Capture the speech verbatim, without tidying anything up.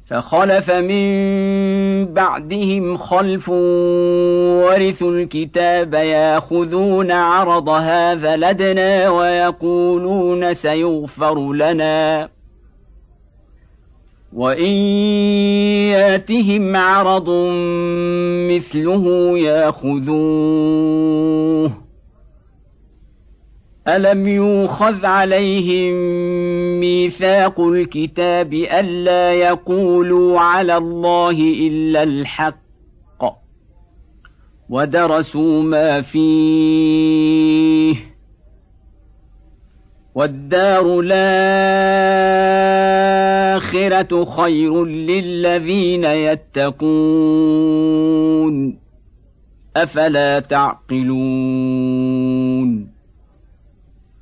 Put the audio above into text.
فخلف من بعدهم خلف ورثوا الكتاب ياخذون عرض هذا الأدنى ويقولون سيغفر لنا وإن ياتهم عرض مثله ياخذوه ألم يؤخذ عليهم ميثاق الكتاب ألا يقولوا على الله إلا الحق ودرسوا ما فيه والدار الآخرة خير للذين يتقون أفلا تعقلون